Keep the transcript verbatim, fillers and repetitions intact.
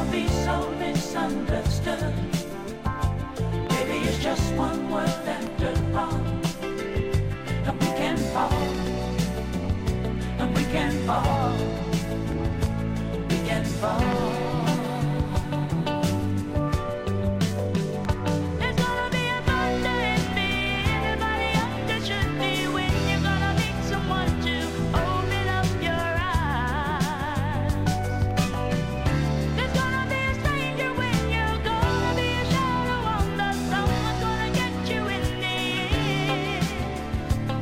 be so misunderstood. Maybe it's just one word that